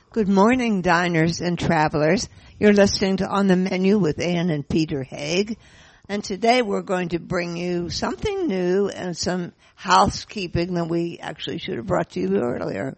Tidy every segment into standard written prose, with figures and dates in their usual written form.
Good morning, diners and travelers. You're listening to On the Menu with Ann and Peter Haig. And today we're going to bring you something new and some housekeeping that we actually should have brought to you earlier.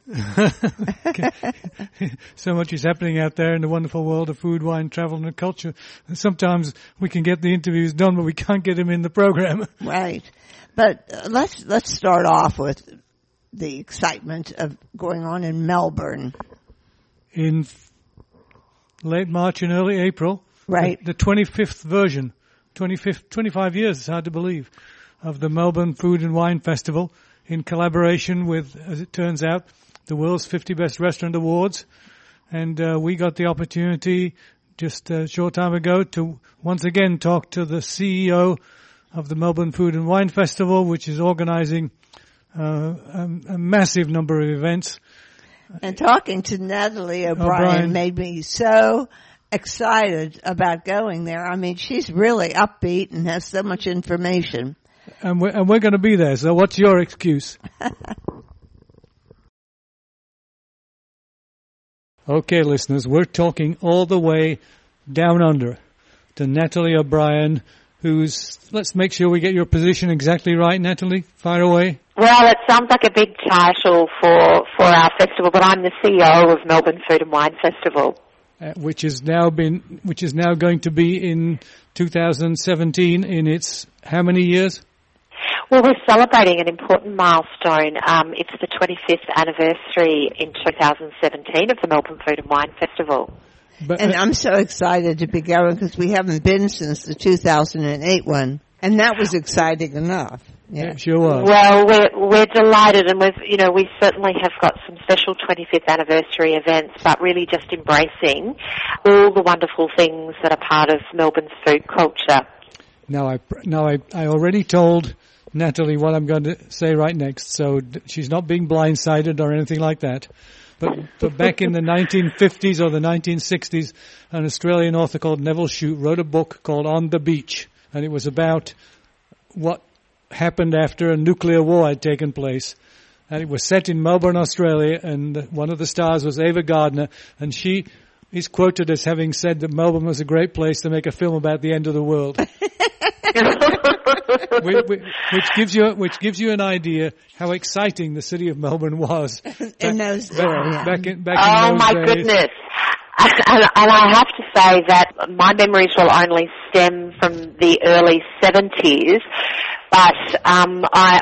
So much is happening out there in the wonderful world of food, wine, travel, and culture. And sometimes we can get the interviews done, but we can't get them in the program. Right. But let's start off with the excitement of going on in Melbourne. In late March and early April, right? The 25th version, 25 years, it's hard to believe, of the Melbourne Food and Wine Festival in collaboration with, as it turns out, the World's 50 Best Restaurant Awards. And we got the opportunity just a short time ago to once again talk to the CEO of the Melbourne Food and Wine Festival, which is organizing a massive number of events. And talking to Natalie O'Brien made me so excited about going there. I mean, she's really upbeat and has so much information. And we're going to be there, so what's your excuse? Okay, listeners, we're talking all the way down under to Natalie O'Brien, let's make sure we get your position exactly right, Natalie. Fire away. Well, it sounds like a big title for our festival, but I'm the CEO of Melbourne Food and Wine Festival. Which is now going to be in 2017 in its how many years? Well, we're celebrating an important milestone. It's the 25th anniversary in 2017 of the Melbourne Food and Wine Festival. And I'm so excited to be going because we haven't been since the 2008 one, and that was exciting enough. Yeah, sure was. Well, we're delighted, and we certainly have got some special 25th anniversary events, but really just embracing all the wonderful things that are part of Melbourne's food culture. Now I already told Natalie what I'm going to say right next, so she's not being blindsided or anything like that. But back in the 1950s or the 1960s, an Australian author called Neville Shute wrote a book called On the Beach, and it was about what happened after a nuclear war had taken place. And it was set in Melbourne, Australia, and one of the stars was Ava Gardner, and she is quoted as having said that Melbourne was a great place to make a film about the end of the world. which gives you an idea how exciting the city of Melbourne was in those days. Back in oh those my days. Goodness! And I have to say that my memories will only stem from the early 70s. But I'm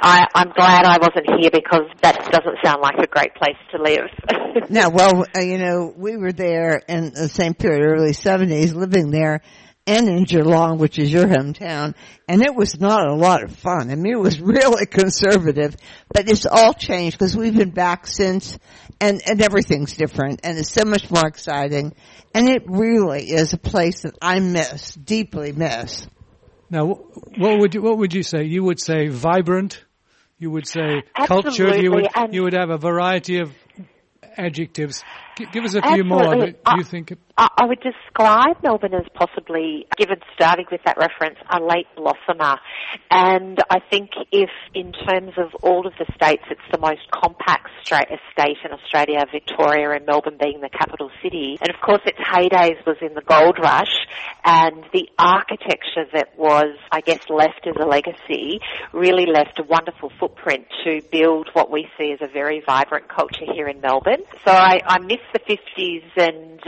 glad I wasn't here because that doesn't sound like a great place to live. No, well, we were there in the same period, early 70s, living there, and in Geelong, which is your hometown, and it was not a lot of fun. I mean, it was really conservative, but it's all changed because we've been back since, and everything's different, and it's so much more exciting, and it really is a place that I deeply miss. Now, what would you say? You would say vibrant. You would say cultured. You would have a variety of adjectives. Give us a few more of it. Do you think? I would describe Melbourne as possibly, starting with that reference, a late blossomer. And I think if, in terms of all of the states, it's the most compact state in Australia, Victoria, and Melbourne being the capital city. And of course, its heydays was in the gold rush, and the architecture that was, I guess, left as a legacy really left a wonderful footprint to build what we see as a very vibrant culture here in Melbourne. So I miss the 50s and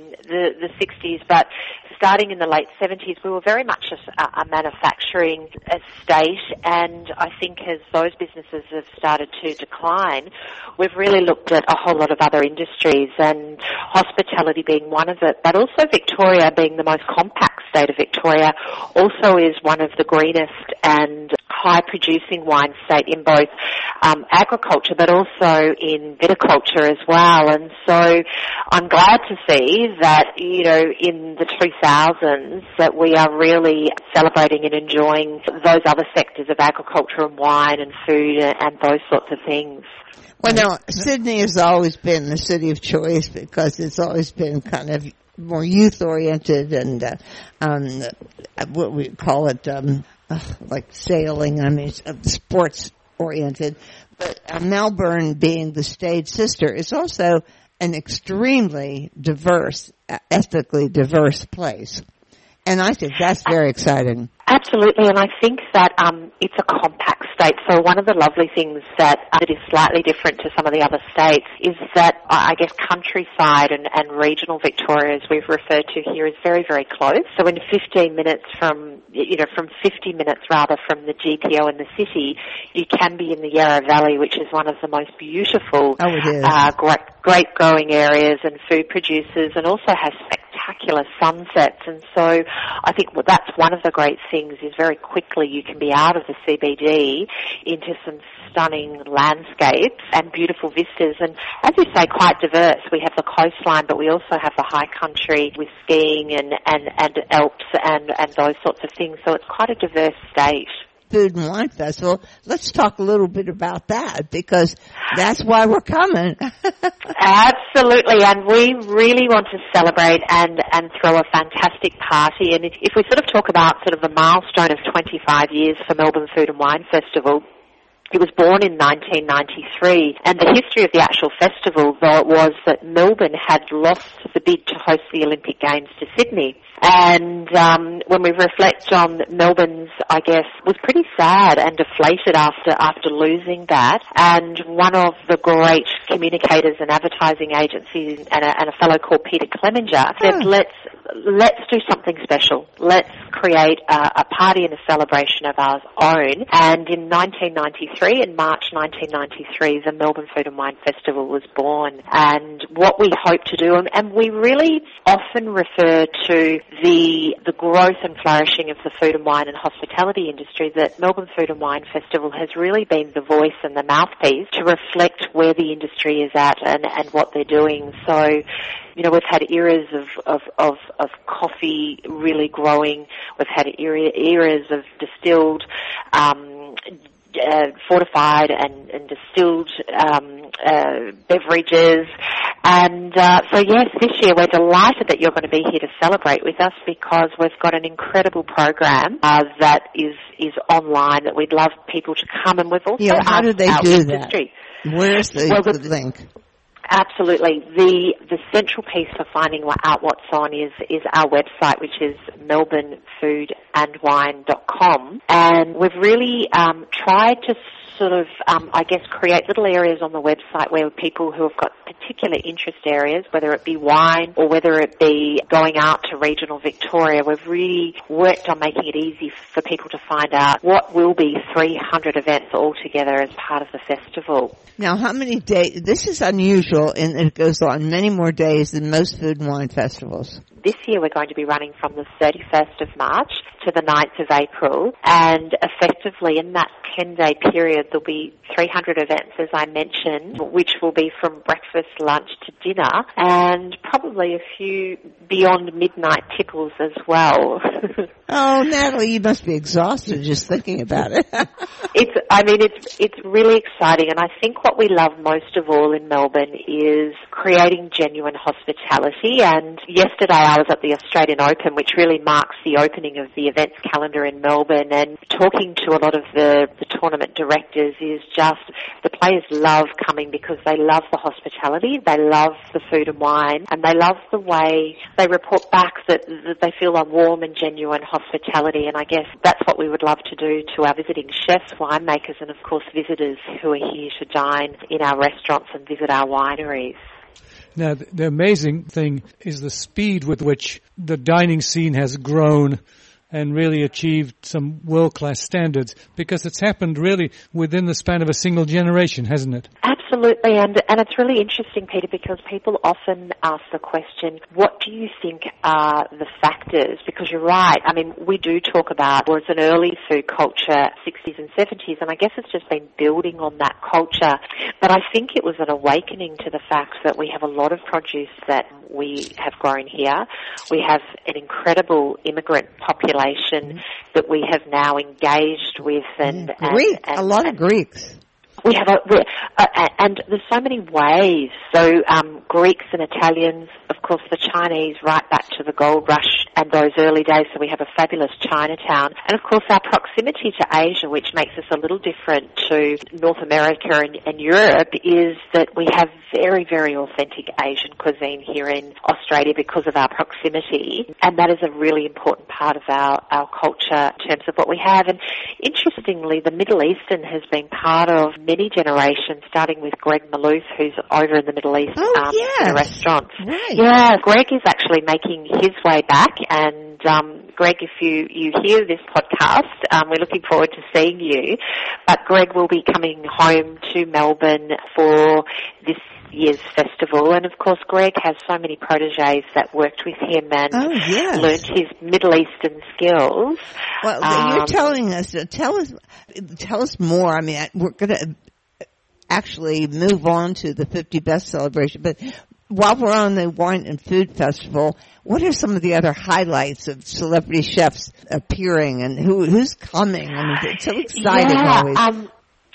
the 60s, but starting in the late 70s, we were very much a manufacturing estate, and I think as those businesses have started to decline, we've really looked at a whole lot of other industries, and hospitality being one of it, but also Victoria being the most compact state of Victoria also is one of the greenest and high-producing wine state in both agriculture but also in viticulture as well. And so I'm glad to see that, in the 2000s that we are really celebrating and enjoying those other sectors of agriculture and wine and food and those sorts of things. Well, now, Sydney has always been the city of choice because it's always been kind of more youth-oriented and what we call it, like sailing, sports-oriented. But Melbourne, being the stage sister, is also an extremely diverse, ethnically diverse place. And I think that's very exciting. Absolutely, and I think that it's a compact state. So one of the lovely things that is slightly different to some of the other states is that I guess countryside and regional Victoria, as we've referred to here, is very, very close. So in 15 minutes from 50 minutes rather from the GPO in the city, you can be in the Yarra Valley, which is one of the most beautiful, great growing areas and food producers, and also has spectacular sunsets. And so I think that's one of the great things is very quickly you can be out of the CBD into some stunning landscapes and beautiful vistas. And as you say, quite diverse. We have the coastline, but we also have the high country with skiing and Alps and those sorts of things. So it's quite a diverse state. Food and Wine Festival. Let's talk a little bit about that, because that's why we're coming. Absolutely, and we really want to celebrate and throw a fantastic party. And if we sort of talk about sort of the milestone of 25 years for Melbourne Food and Wine Festival, it was born in 1993, and the history of the actual festival, though, it was that Melbourne had lost the bid to host the Olympic Games to Sydney. And when we reflect on Melbourne's, I guess, was pretty sad and deflated after losing that. And one of the great communicators and advertising agencies and a fellow called Peter Clemenger said, let's do something special. Let's create a party and a celebration of our own. And in 1993, in March 1993, the Melbourne Food and Wine Festival was born. And what we hope to do, and we really often refer to the growth and flourishing of the food and wine and hospitality industry, that Melbourne Food and Wine Festival has really been the voice and the mouthpiece to reflect where the industry is at and what they're doing. So, you know, we've had eras of coffee really growing. We've had eras of distilled, fortified and distilled beverages. And so yes, this year we're delighted that you're going to be here to celebrate with us, because we've got an incredible program that is online that we'd love people to come. And we've also how do they do that? Where's the link? Absolutely. The central piece for finding out what's on is our website, which is melbournefoodandwine.com. And we've really tried to sort of, create little areas on the website where people who have got particular interest areas, whether it be wine or whether it be going out to regional Victoria, we've really worked on making it easy for people to find out what will be 300 events altogether as part of the festival. Now, how many days? This is unusual, and it goes on many more days than most food and wine festivals. This year we're going to be running from the 31st of March to the 9th of April, and effectively in that 10-day period there'll be 300 events, as I mentioned, which will be from breakfast, lunch to dinner, and probably a few beyond midnight tipples as well. Oh, Natalie, you must be exhausted just thinking about it. It's really exciting, and I think what we love most of all in Melbourne is creating genuine hospitality. And yesterday I was at the Australian Open, which really marks the opening of the events calendar in Melbourne, and talking to a lot of the tournament directors is just, the players love coming because they love the hospitality, they love the food and wine, and they love the way they report back that they feel a warm and genuine hospitality. And I guess that's what we would love to do to our visiting chefs, winemakers, and of course visitors who are here to dine in our restaurants and visit our wineries. Now, the amazing thing is the speed with which the dining scene has grown and really achieved some world-class standards, because it's happened really within the span of a single generation, hasn't it? Absolutely, and it's really interesting, Peter, because people often ask the question, what do you think are the factors? Because you're right, I mean, we do talk about, well, it's an early food culture, 60s and 70s, and I guess it's just been building on that culture. But I think it was an awakening to the fact that we have a lot of produce that we have grown here. We have an incredible immigrant population that we have now engaged with, and a lot of Greeks. We have and there's so many ways. So Greeks and Italians, of course, the Chinese, right back to the gold rush and those early days. So we have a fabulous Chinatown, and of course our proximity to Asia, which makes us a little different to North America and Europe, is that we have very, very authentic Asian cuisine here in Australia because of our proximity, and that is a really important part of our culture in terms of what we have. And interestingly, the Middle Eastern has been part of many generations, starting with Greg Maloof, who's over in the Middle East in a restaurant. Right. Yeah, Greg is actually making his way back, and Greg, if you hear this podcast, we're looking forward to seeing you. But Greg will be coming home to Melbourne for this year's festival, and of course Greg has so many proteges that worked with him and learnt his Middle Eastern skills. Well, you're telling us, tell us more. I mean, we're going to actually move on to the 50 Best celebration, but while we're on the Wine and Food Festival, what are some of the other highlights of celebrity chefs appearing, and who's coming? I mean, it's so exciting always.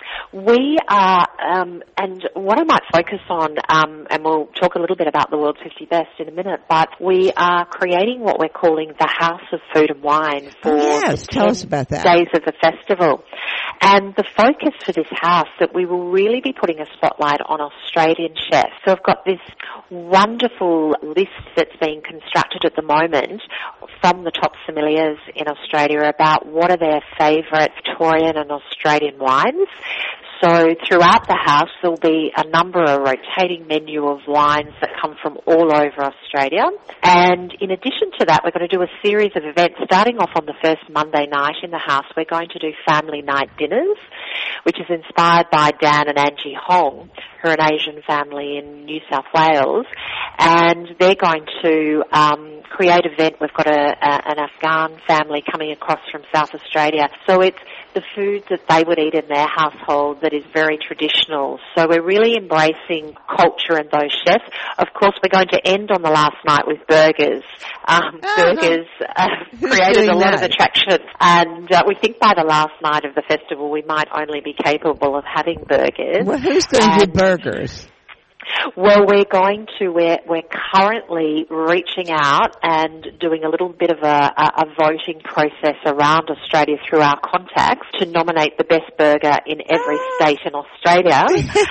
We are, and what I might focus on, and we'll talk a little bit about the World's 50 Best in a minute, but we are creating what we're calling the House of Food and Wine for tell us about that. days of the festival. And the focus for this house, that we will really be putting a spotlight on Australian chefs. So I've got this wonderful list that's being constructed at the moment from the top sommeliers in Australia about what are their favourite Victorian and Australian wines. So throughout the house there'll be a rotating menu of wines that come from all over Australia. And in addition to that, we're going to do a series of events starting off on the first Monday night in the house. We're going to do family night dinners, which is inspired by Dan and Angie Hong, who are an Asian family in New South Wales. And they're going to create an event. We've got an Afghan family coming across from South Australia. So it's the food that they would eat in their household that is very traditional. So we're really embracing culture and those chefs. Of course, we're going to end on the last night with burgers. Burgers created a lot of attraction, and we think by the last night of the festival we might only be capable of having burgers. Well, who's going to do burgers? Well, we're currently reaching out and doing a little bit of a voting process around Australia through our contacts to nominate the best burger in every state in Australia.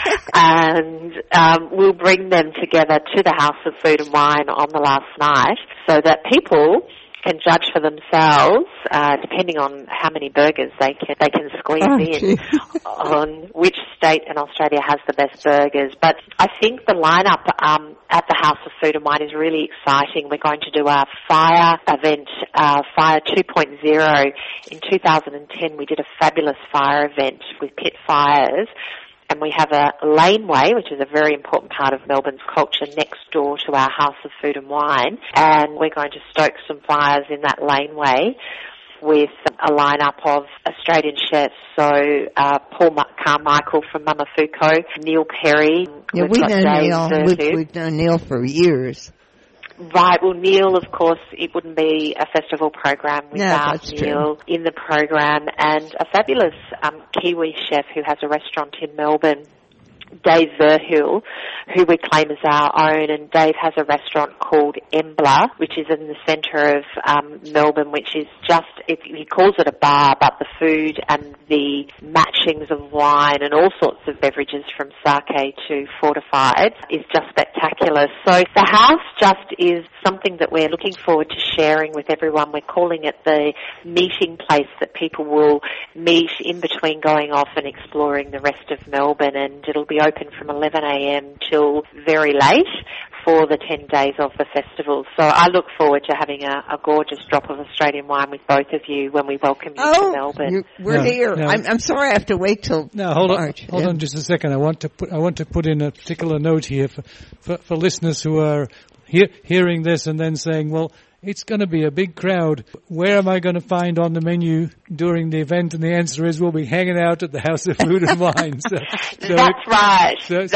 And we'll bring them together to the House of Food and Wine on the last night so that people can judge for themselves, depending on how many burgers they can squeeze in on which state in Australia has the best burgers. But I think the lineup at the House of Food and Wine is really exciting. We're going to do our fire event, Fire 2.0. In 2010, we did a fabulous fire event with pit fires. And we have a laneway, which is a very important part of Melbourne's culture, next door to our House of Food and Wine. And we're going to stoke some fires in that laneway with a lineup of Australian chefs. So Paul Carmichael from Mama Fuko, Neil Perry. Yeah, we've known Neil for years. Right. Well, Neil, of course, it wouldn't be a festival program without Neil in the program, and a fabulous Kiwi chef who has a restaurant in Melbourne, Dave Verheul, who we claim as our own. And Dave has a restaurant called Embla, which is in the centre of Melbourne, which is just, he calls it a bar, but the food and the matchings of wine and all sorts of beverages from sake to fortified is just spectacular. So the house just is something that we're looking forward to sharing with everyone. We're calling it the meeting place that people will meet in between going off and exploring the rest of Melbourne, and it'll be open from 11 a.m. till very late for the 10 days of the festival. So I look forward to having a gorgeous drop of Australian wine with both of you when we welcome you to Melbourne. We're here. No. I'm sorry I have to wait till March. Hold on just a second. I want to put in a particular note here for listeners who are hearing this and then saying, well, it's going to be a big crowd. Where am I going to find on the menu during the event? And the answer is we'll be hanging out at the House of Food and Wine. That's right.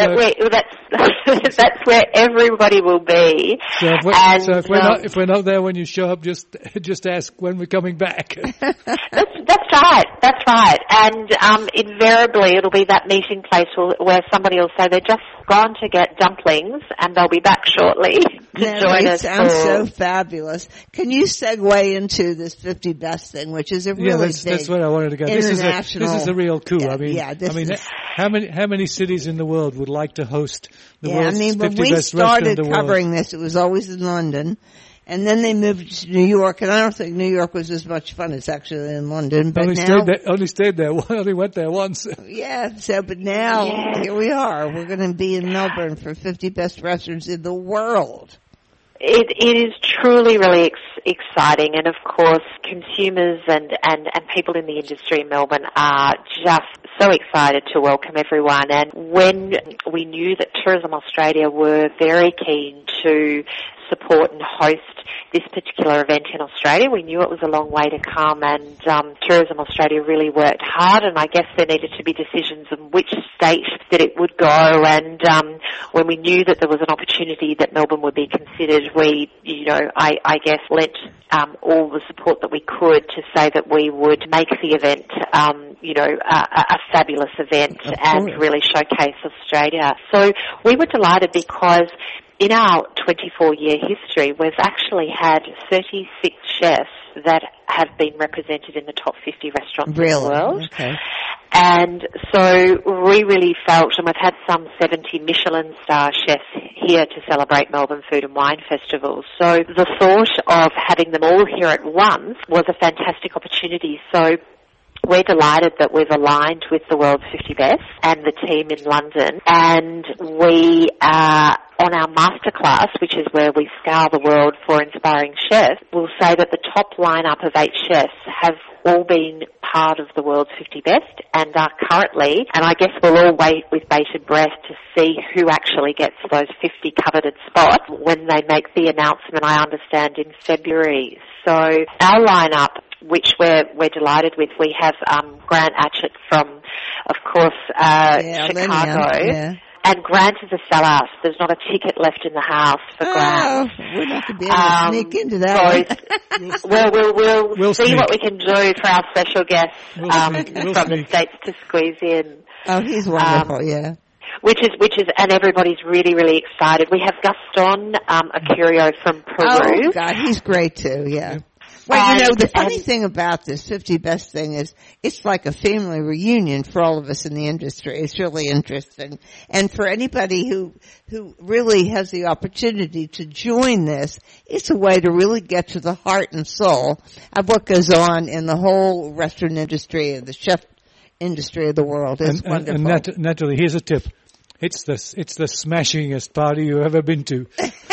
That's where everybody will be. So if we're not there when you show up, just ask when we're coming back. That's right. That's right. And invariably it'll be that meeting place where somebody will say they're just gone to get dumplings and they'll be back shortly to join us. Sounds so fabulous. Can you segue into this 50 Best thing, which is a really big that's what I wanted to go. This is a real coup. Yeah, how many cities in the world would like to host the world's 50 when best we restaurant in the started covering this, it was always in London. And then they moved to New York, and I don't think New York was as much fun as actually in London. But only stayed there. Only went there once. Yeah. But now here we are. We're going to be in Melbourne for 50 best restaurants in the world. It is truly really exciting, and of course consumers and people in the industry in Melbourne are just so excited to welcome everyone. And when we knew that Tourism Australia were very keen to support and host this particular event in Australia, we knew it was a long way to come, and Tourism Australia really worked hard, and I guess there needed to be decisions on which state that it would go, and when we knew that there was an opportunity that Melbourne would be considered, we, I guess lent all the support that we could to say that we would make the event, a fabulous event and really showcase Australia. So we were delighted because in our 24-year history, we've actually had 36 chefs that have been represented in the top 50 restaurants in the world. Okay. And so we really felt, and we've had some 70 Michelin star chefs here to celebrate Melbourne Food and Wine Festival. So the thought of having them all here at once was a fantastic opportunity. So we're delighted that we've aligned with the World's 50 Best and the team in London, and we are on our masterclass, which is where we scour the world for inspiring chefs. We'll say that the top lineup of 8 chefs have all been part of the World's 50 Best and are currently, and I guess we'll all wait with bated breath to see who actually gets those 50 coveted spots when they make the announcement, I understand, in February. So our lineup, which we're delighted with, we have Grant Atchett from, of course, Chicago. Yeah. And Grant is a sellout. There's not a ticket left in the house for Grant. We're not going to be able to sneak into that. We'll see what we can do for our special guests from the States to squeeze in. Oh, he's wonderful, yeah. Which is, and everybody's really, really excited. We have Gaston Acurio from Peru. Oh, God, he's great too, yeah. Well, the funny thing about this 50 Best thing is it's like a family reunion for all of us in the industry. It's really interesting. And for anybody who really has the opportunity to join this, it's a way to really get to the heart and soul of what goes on in the whole restaurant industry and the chef industry of the world. It's wonderful. And Natalie, here's a tip. It's the smashingest party you've ever been to.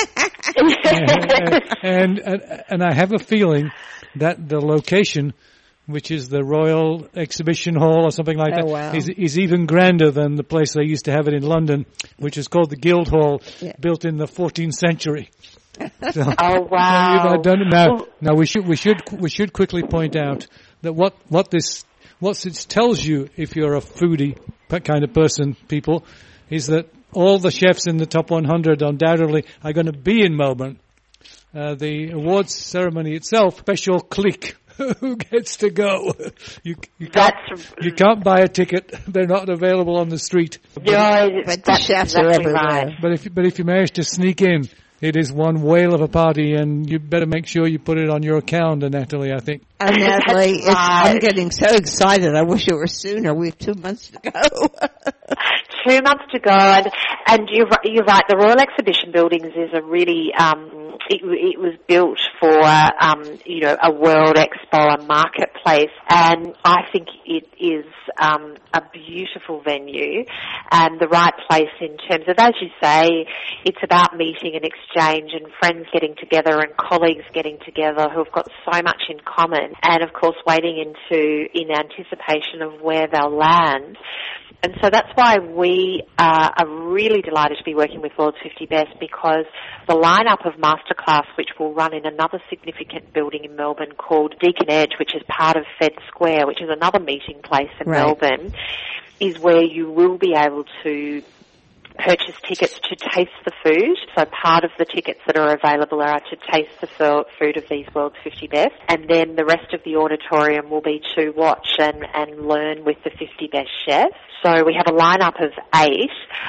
and I have a feeling that the location, which is the Royal Exhibition Hall or something like that, is even grander than the place they used to have it in London, which is called the Guildhall, built in the 14th century. So, oh wow! Now we should quickly point out that what it tells you, if you're a foodie kind of person, people, is that all the chefs in the top 100 undoubtedly are going to be in Melbourne. The awards ceremony itself, special clique who gets to go. You can't buy a ticket; they're not available on the street. But the chefs are everywhere. Right. But if you manage to sneak in, it is one whale of a party, and you better make sure you put it on your calendar, Natalie, I think. And Natalie, I'm getting so excited. I wish it were sooner. We have 2 months to go. 2 months to go, and you're right. The Royal Exhibition Buildings is a really it was built for a World Expo, a marketplace, and I think it is a beautiful venue and the right place in terms of, as you say, it's about meeting and exchange and friends getting together and colleagues getting together who've got so much in common, and of course waiting in anticipation of where they'll land. And so that's why we we are really delighted to be working with World's 50 Best because the lineup of masterclass, which will run in another significant building in Melbourne called Deakin Edge, which is part of Fed Square, which is another meeting place in Melbourne, is where you will be able to purchase tickets to taste the food. So part of the tickets that are available are to taste the food of these World's 50 Best. And then the rest of the auditorium will be to watch and learn with the 50 Best chefs. So we have a lineup of 8,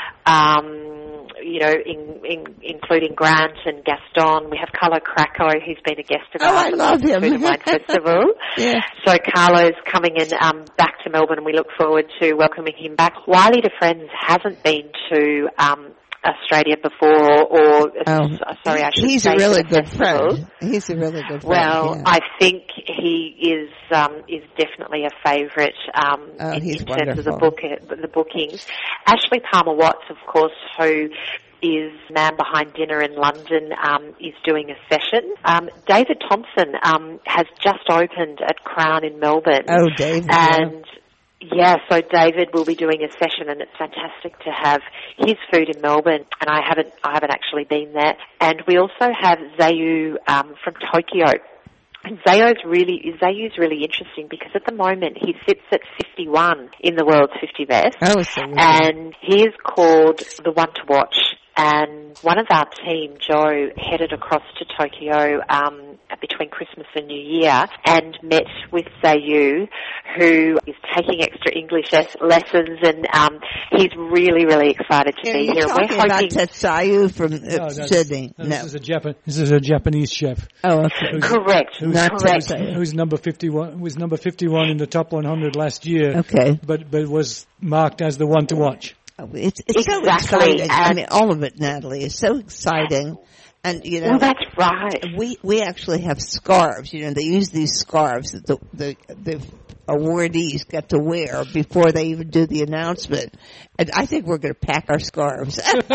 including Grant and Gaston. We have Carlo Cracco, who's been a guest of ours I love him. Food and Wine Festival. Yeah. So Carlo's coming in back to Melbourne, and we look forward to welcoming him back. Wiley de Friends hasn't been to Australia before, he's a really good friend. He's a really good friend. Well, yeah. I think he is definitely a favourite in terms of the bookings. Ashley Palmer Watts, of course, who is Man Behind Dinner in London, is doing a session. David Thompson has just opened at Crown in Melbourne. Oh, David. And yeah, so David will be doing a session, and it's fantastic to have his food in Melbourne, and I haven't actually been there. And we also have Zayu from Tokyo. And Zayu's really interesting because at the moment he sits at 51 in the World's 50 Best. Oh, so weird. And he is called the One to Watch. And one of our team, Joe, headed across to Tokyo between Christmas and New Year and met with Zayu, who is taking extra English lessons, and he's really, really excited to be here. We're hoping about Tetsuya from Sydney. No. This is a Japanese chef. Oh, okay. Correct. Who's number 51? Was number 51 in the top 100 last year. Okay. But was marked as the one to watch. It's so exciting. I mean, all of it, Natalie, is so exciting. And, well, that's right. We actually have scarves. They use these scarves that the awardees get to wear before they even do the announcement. And I think we're going to pack our scarves.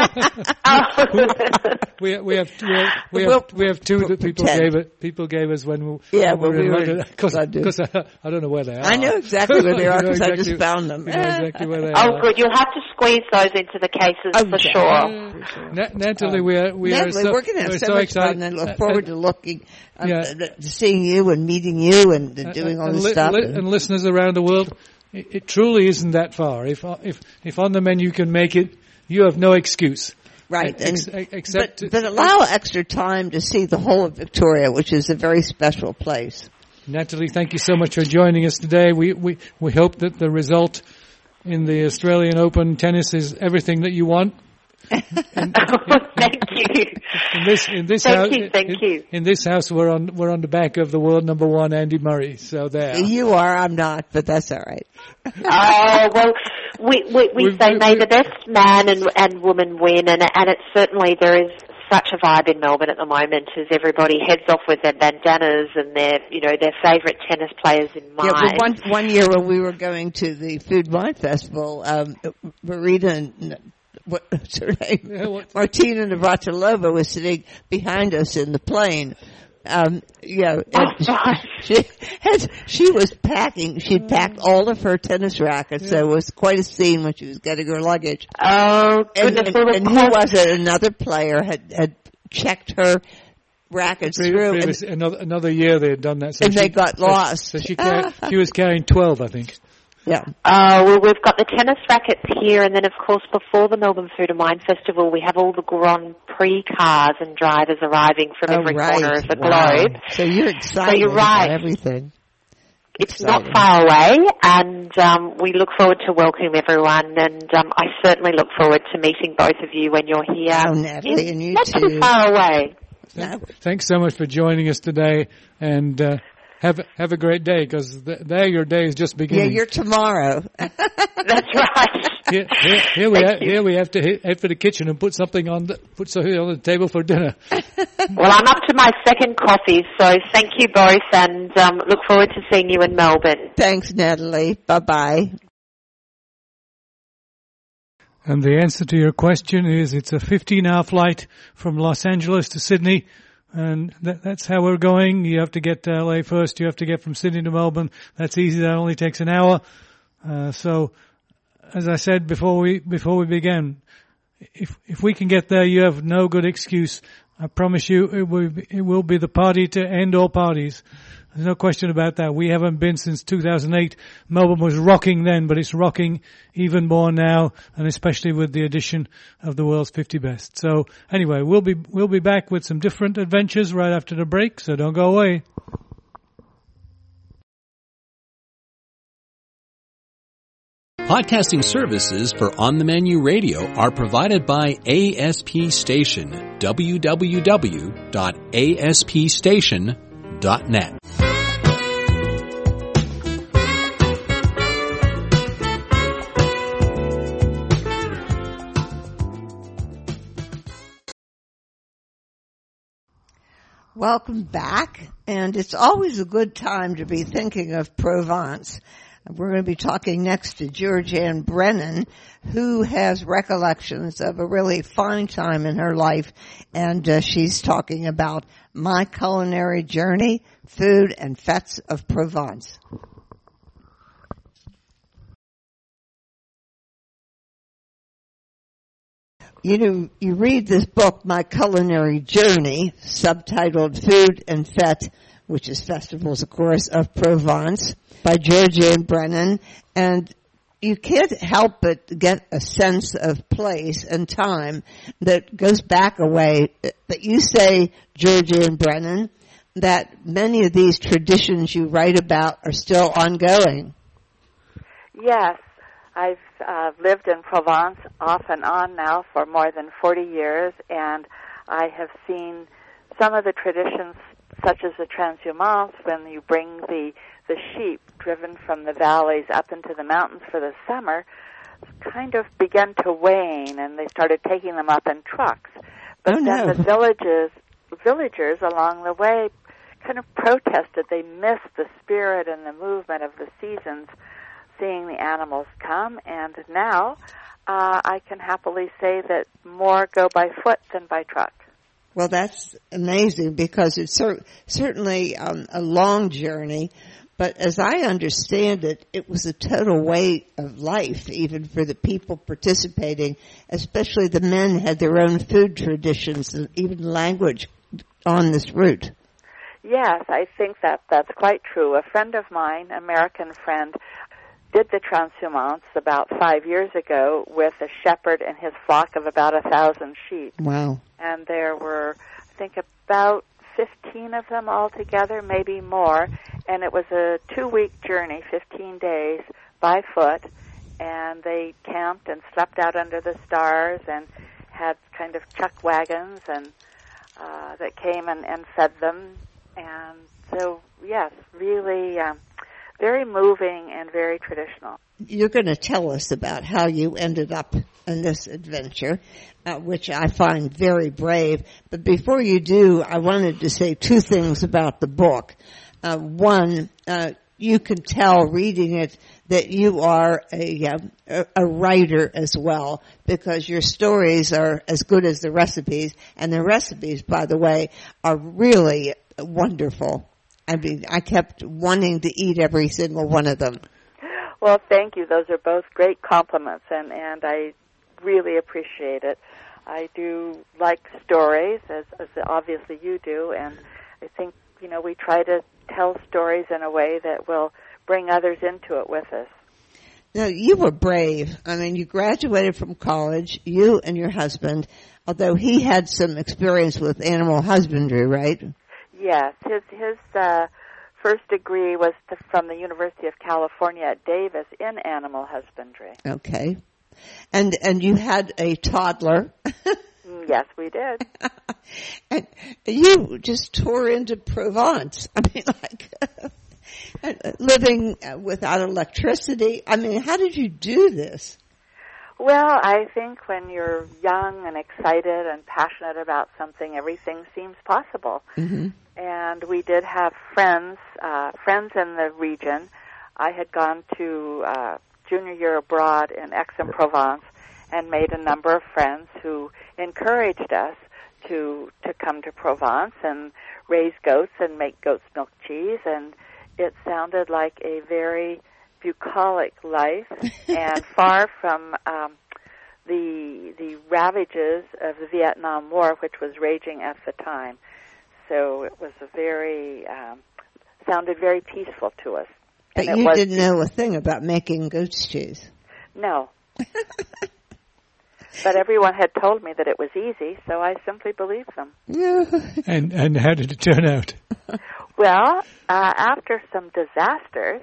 we have two that people gave us when we were in London. Because I don't know where they are. I know exactly where they are because I just found them. You know exactly where they are. Oh, good. You'll have to squeeze those into the cases for sure. Natalie, we're going to have so much fun, and look forward to seeing you and meeting you and doing all this stuff. And listeners around the world, it truly isn't that far. If on the menu you can make it, you have no excuse. Right, but allow extra time to see the whole of Victoria, which is a very special place. Natalie, thank you so much for joining us today. We hope that the result in the Australian Open tennis is everything that you want. Thank you. Thank you. In this house, we're on the back of the world number 1, Andy Murray. So there. You are. I'm not, but that's all right. Oh well, we say may the best man and woman win, and it's certainly there is such a vibe in Melbourne at the moment as everybody heads off with their bandanas and their favourite tennis players in mind. Yeah, well, one year when we were going to the Food Wine Festival, Marina and what's her name? Martina Navratilova was sitting behind us in the plane. She was packing. She'd packed all of her tennis rackets, so it was quite a scene when she was getting her luggage. Oh, goodness. And who was it? Another player had checked her rackets through. Another year they had done that. So they got lost. So she was carrying 12, I think. Yeah. Well, we've got the tennis rackets here, and then, of course, before the Melbourne Food and Wine Festival, we have all the Grand Prix cars and drivers arriving from every corner of the globe. So you're excited about everything. It's not far away, and we look forward to welcoming everyone, and I certainly look forward to meeting both of you when you're here. Oh, Natalie, and you not too. Not too far away. Thanks so much for joining us today, and have a great day, because there your day is just beginning. Yeah, you're tomorrow. That's right. Here we have to head for the kitchen and put something on the table for dinner. Well, I'm up to my second coffee, so thank you both, and look forward to seeing you in Melbourne. Thanks, Natalie. Bye-bye. And the answer to your question is it's a 15-hour flight from Los Angeles to Sydney. And that's how we're going. You have to get to LA first. You have to get from Sydney to Melbourne. That's easy. That only takes an hour. So as I said before we began, if we can get there, you have no good excuse. I promise you, it will be the party to end all parties. There's no question about that. We haven't been since 2008. Melbourne was rocking then, but it's rocking even more now, and especially with the addition of the world's 50 best. So anyway, we'll be back with some different adventures right after the break, so don't go away. Podcasting services for On the Menu Radio are provided by ASP Station, www.aspstation.net. Welcome back, and it's always a good time to be thinking of Provence. We're going to be talking next to Georgianne Brennan, who has recollections of a really fine time in her life, and she's talking about My Culinary Journey, Food and Fêtes of Provence. You know, you read this book, My Culinary Journey, subtitled Food and Fêtes, which is festivals, of course, of Provence, by Georgianne Brennan, and you can't help but get a sense of place and time that goes back a way. But you say, Georgianne Brennan, that many of these traditions you write about are still ongoing. Yes. I've lived in Provence off and on now for more than 40 years, and I have seen some of the traditions, such as the transhumance, when you bring the sheep driven from the valleys up into the mountains for the summer, kind of began to wane, and they started taking them up in trucks. But then the villagers along the way kind of protested. They missed the spirit and the movement of the seasons, seeing the animals come, and now I can happily say that more go by foot than by truck. Well, that's amazing, because it's certainly a long journey, but as I understand it, it was a total way of life, even for the people participating, especially the men had their own food traditions and even language on this route. Yes, I think that's quite true. A friend of mine, American friend, did the transhumance about 5 years ago with a shepherd and his flock of about 1,000 sheep. Wow. And there were, I think, about 15 of them altogether, maybe more. And it was a 2-week journey, 15 days, by foot. And they camped and slept out under the stars and had kind of chuck wagons and that came and fed them. And so, yes, really very moving and very traditional. You're going to tell us about how you ended up in this adventure, which I find very brave. But before you do, I wanted to say 2 things about the book. One, you can tell reading it that you are a writer as well, because your stories are as good as the recipes, and the recipes, by the way, are really wonderful. I mean, I kept wanting to eat every single one of them. Well, thank you. Those are both great compliments, and I really appreciate it. I do like stories, as obviously you do, and I think, we try to tell stories in a way that will bring others into it with us. Now, you were brave. I mean, you graduated from college, you and your husband, although he had some experience with animal husbandry, right? Yes, his first degree was from the University of California at Davis in animal husbandry. Okay. And you had a toddler. Yes, we did. And you just tore into Provence. I mean, living without electricity. I mean, how did you do this? Well, I think when you're young and excited and passionate about something, everything seems possible. Mm-hmm. And we did have friends in the region. I had gone to junior year abroad in Aix-en-Provence and made a number of friends who encouraged us to come to Provence and raise goats and make goat's milk cheese. And it sounded like a very bucolic life and far from the ravages of the Vietnam War, which was raging at the time. So it was sounded very peaceful to us. But you didn't know a thing about making goat's cheese. No. But everyone had told me that it was easy, so I simply believed them. And how did it turn out? Well, after some disasters,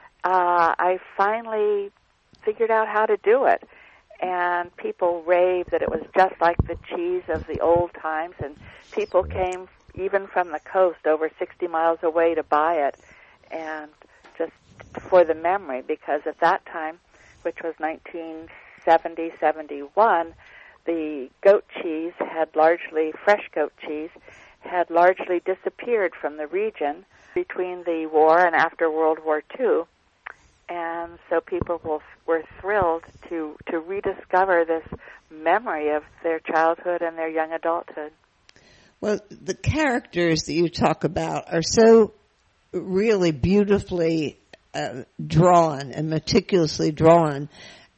I finally figured out how to do it. And people raved that it was just like the cheese of the old times, and people came even from the coast over 60 miles away to buy it, and just for the memory, because at that time, which was 1970, 71, the goat cheese fresh goat cheese had largely disappeared from the region between the war and after World War II. And so people were thrilled to rediscover this memory of their childhood and their young adulthood. Well, the characters that you talk about are so really beautifully drawn and meticulously drawn.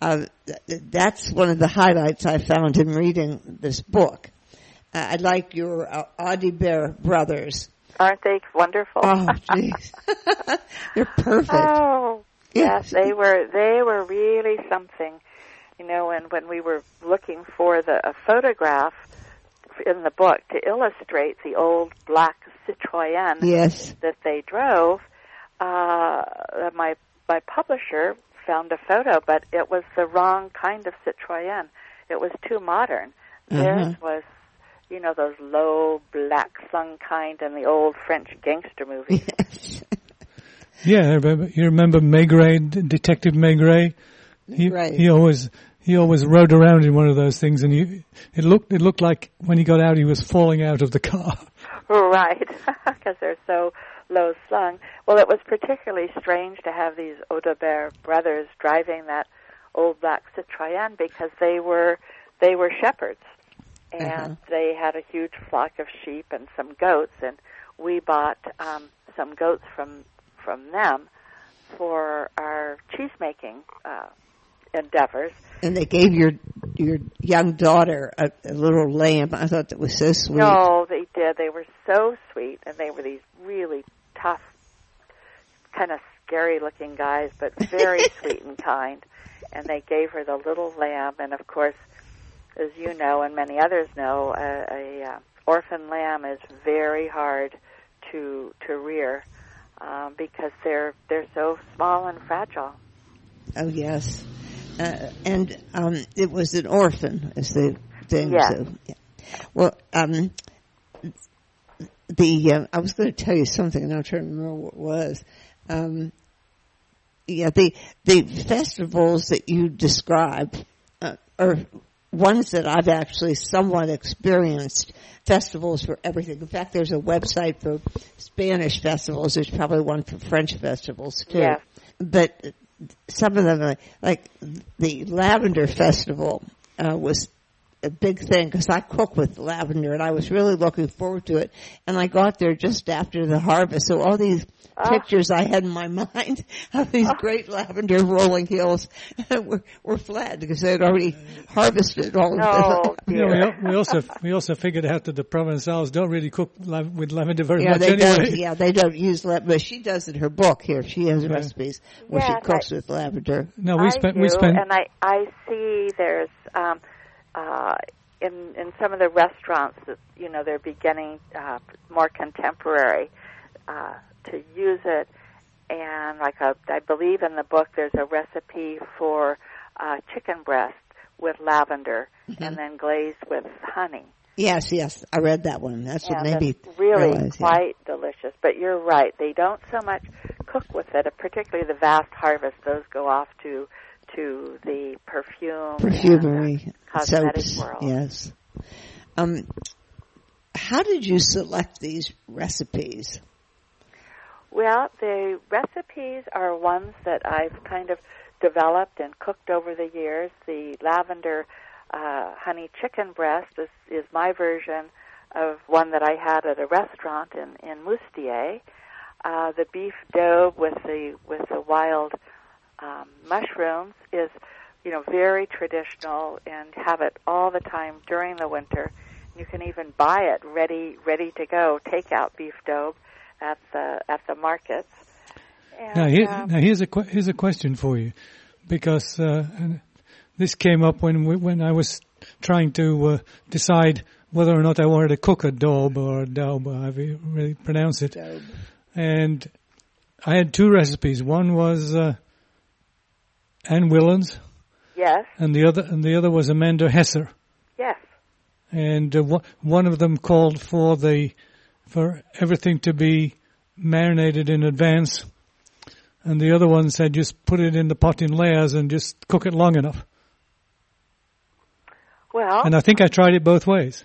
That's one of the highlights I found in reading this book. I like your Audibert brothers. Aren't they wonderful? Oh, jeez. They're perfect. Oh, yes, they were really something. You know, and when we were looking for a photograph in the book to illustrate the old black Citroën that they drove, my publisher found a photo, but it was the wrong kind of Citroën. It was too modern. Theirs was, you know, those low black slung kind in the old French gangster movies. Yeah, you remember Maigret, Detective Maigret? He always rode around in one of those things, and it looked like when he got out, he was falling out of the car. Right, because they're so low slung. Well, it was particularly strange to have these Audibert brothers driving that old black Citroën because they were shepherds, and they had a huge flock of sheep and some goats, and we bought some goats from them for our cheese making endeavors. And they gave your young daughter a little lamb. I thought that was so sweet. No, they did. They were so sweet, and they were these really tough, kind of scary-looking guys, but very sweet and kind. And they gave her the little lamb, and of course, as you know and many others know, a orphan lamb is very hard to rear because they're so small and fragile. Oh yes. And it was an orphan, is the thing. Yes. So, yeah. Well, I was going to tell you something, and I'm trying to remember what it was. The festivals that you describe are ones that I've actually somewhat experienced. Festivals for everything. In fact, there's a website for Spanish festivals. There's probably one for French festivals too. Yeah. But some of them, like the Lavender Festival, was a big thing because I cook with lavender, and I was really looking forward to it. And I got there just after the harvest, so all these pictures I had in my mind of these great lavender rolling hills were flat because they had already harvested all of them. We also figured out that the Provençals don't really cook with lavender very much they anyway. Don't, they don't use lavender, but she does in her book here. She has recipes where she cooks with lavender. No, we spent, and I see there's in some of the restaurants that, you know, they're beginning more contemporary to use it, and I believe in the book there's a recipe for chicken breast with lavender and then glazed with honey. Yes, I read that one. That's what made me really realize, quite delicious. But you're right, they don't so much cook with it, particularly the vast harvest. Those go off to the perfumery and, cosmetic soaps, world. Yes. How did you select these recipes? Well, the recipes are ones that I've kind of developed and cooked over the years. The lavender honey chicken breast is my version of one that I had at a restaurant in Moustier. The beef daube with the wild mushrooms is, very traditional and have it all the time during the winter. You can even buy it ready to go, takeout beef daube at the markets. And, now here's a question for you, because and this came up when I was trying to decide whether or not I wanted to cook a daube or however you really pronounce it. Daube. And I had two recipes. One was Ann Willans. Yes. And the other was Amanda Hesser. Yes. And one of them called for everything to be marinated in advance, and the other one said just put it in the pot in layers and just cook it long enough. Well, and I think I tried it both ways.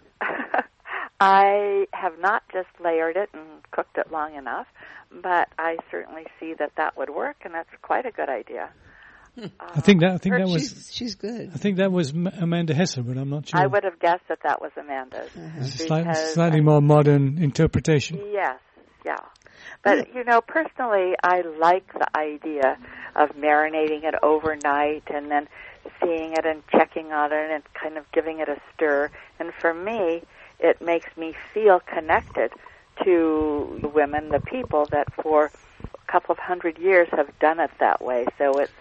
I have not just layered it and cooked it long enough, but I certainly see that would work, and that's quite a good idea. I think that was she's good. I think that was Amanda Hesser, but I'm not sure. I would have guessed that was Amanda's. Slightly more modern interpretation. Yes, yeah. But, personally, I like the idea of marinating it overnight and then seeing it and checking on it and kind of giving it a stir. And for me, it makes me feel connected to the women, the people that for a couple of 100 years have done it that way. So it's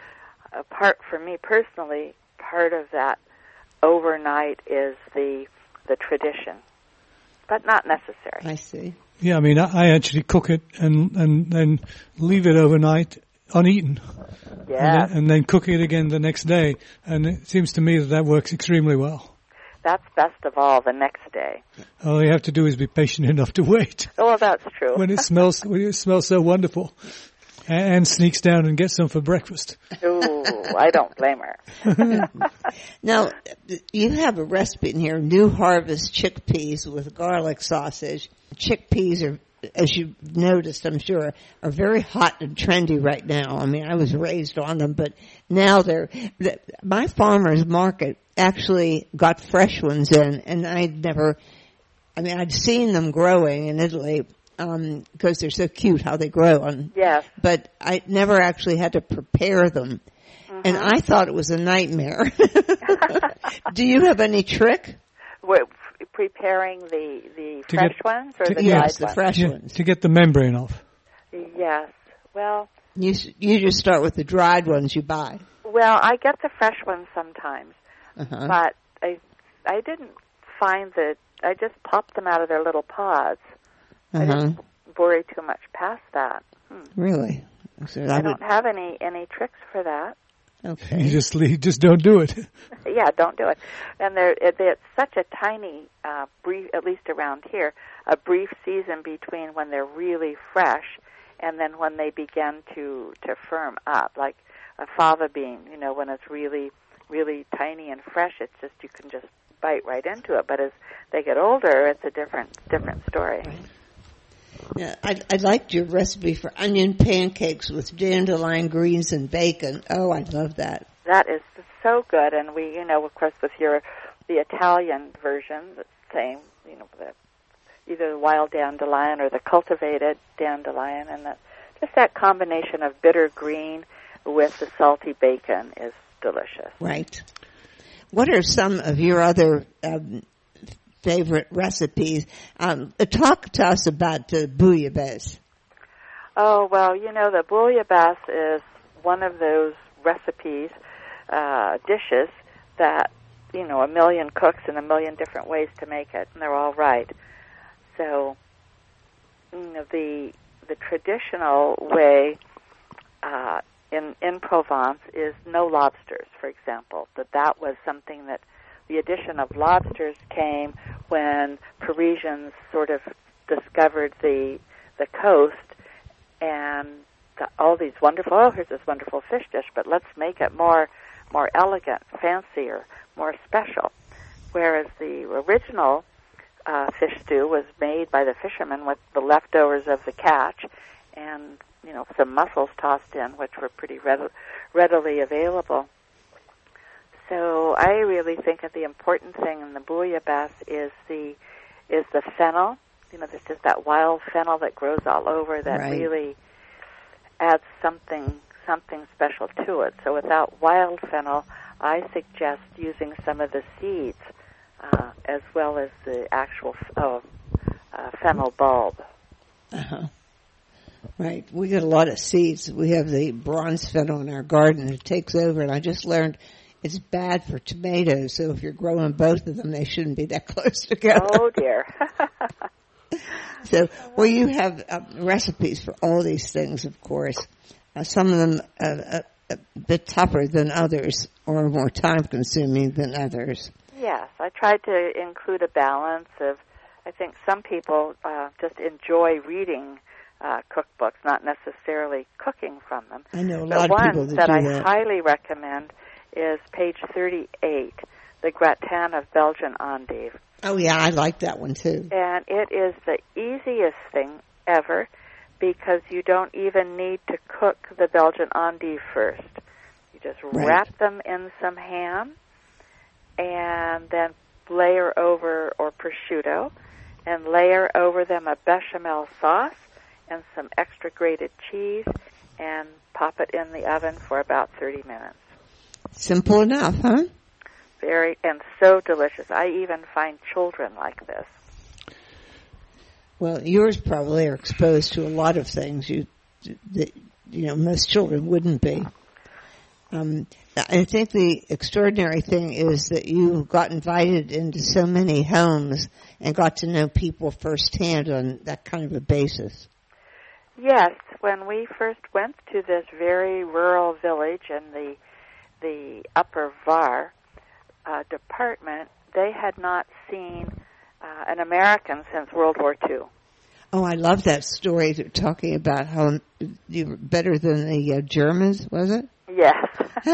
for me personally, part of that overnight is the tradition, but not necessary. I see. Yeah, I mean, I actually cook it and then leave it overnight uneaten. Yeah. And then cook it again the next day. And it seems to me that works extremely well. That's best of all, the next day. All you have to do is be patient enough to wait. Oh, that's true. when it smells so wonderful. And sneaks down and gets some for breakfast. Ooh, I don't blame her. Now, you have a recipe in here, New Harvest chickpeas with garlic sausage. Chickpeas are, as you've noticed, I'm sure, are very hot and trendy right now. I mean, I was raised on them, but now my farmer's market actually got fresh ones in, and I'd seen them growing in Italy, because they're so cute how they grow yes. But I never actually had to prepare them. Mm-hmm. And I thought it was a nightmare. Do you have any trick? Preparing the fresh ones or the dried yes, the ones? fresh ones. To get the membrane off. Yes. Well, you just start with the dried ones you buy. Well, I get the fresh ones sometimes, but I didn't find that. I just popped them out of their little pods. I didn't worry too much past that. Really? So I don't have any tricks for that. Okay. You just don't do it. Yeah, don't do it. And it's such a tiny, brief, at least around here, a brief season between when they're really fresh and then when they begin to firm up, like a fava bean. When it's really, really tiny and fresh, it's just you can just bite right into it. But as they get older, it's a different story. Right. Yeah, I liked your recipe for onion pancakes with dandelion greens and bacon. Oh, I love that. That is so good, and we, of course, with the Italian version, the same, either the wild dandelion or the cultivated dandelion, and just that combination of bitter green with the salty bacon is delicious. Right. What are some of your other favorite recipes? Talk to us about bouillabaisse. Oh, well, the bouillabaisse is one of those recipes, dishes that, a million cooks and a million different ways to make it, and they're all right. So, the traditional way in Provence is no lobsters, for example. That was something that the addition of lobsters came when Parisians sort of discovered the coast and all these wonderful, here's this wonderful fish dish, but let's make it more elegant, fancier, more special. Whereas the original fish stew was made by the fishermen with the leftovers of the catch and, some mussels tossed in, which were pretty readily available. So I really think that the important thing in the bouillabaisse is the fennel. There's just that wild fennel that grows all over that right. really adds something something special to it. So without wild fennel, I suggest using some of the seeds as well as the actual fennel bulb. Uh-huh. Right. We get a lot of seeds. We have the bronze fennel in our garden. It takes over, and I just learned it's bad for tomatoes. So if you're growing both of them, they shouldn't be that close together. Oh, dear. So, well, you have recipes for all these things, of course. Some of them a bit tougher than others, or more time-consuming than others. Yes, I tried to include a balance of, I think some people just enjoy reading cookbooks, not necessarily cooking from them. I know a lot of people that do that. I highly recommend is page 38, the gratin of Belgian endive. Oh, yeah, I like that one, too. And it is the easiest thing ever because you don't even need to cook the Belgian endive first. You just wrap them in some ham and then layer over, or prosciutto, and layer over them a bechamel sauce and some extra grated cheese, and pop it in the oven for about 30 minutes. Simple enough, huh? Very, and so delicious. I even find children like this. Well, yours probably are exposed to a lot of things most children wouldn't be. I think the extraordinary thing is that you got invited into so many homes and got to know people firsthand on that kind of a basis. Yes, when we first went to this very rural village in the Upper Var department, they had not seen an American since World War II. Oh, I love that story talking about how you were better than the Germans, was it? Yes.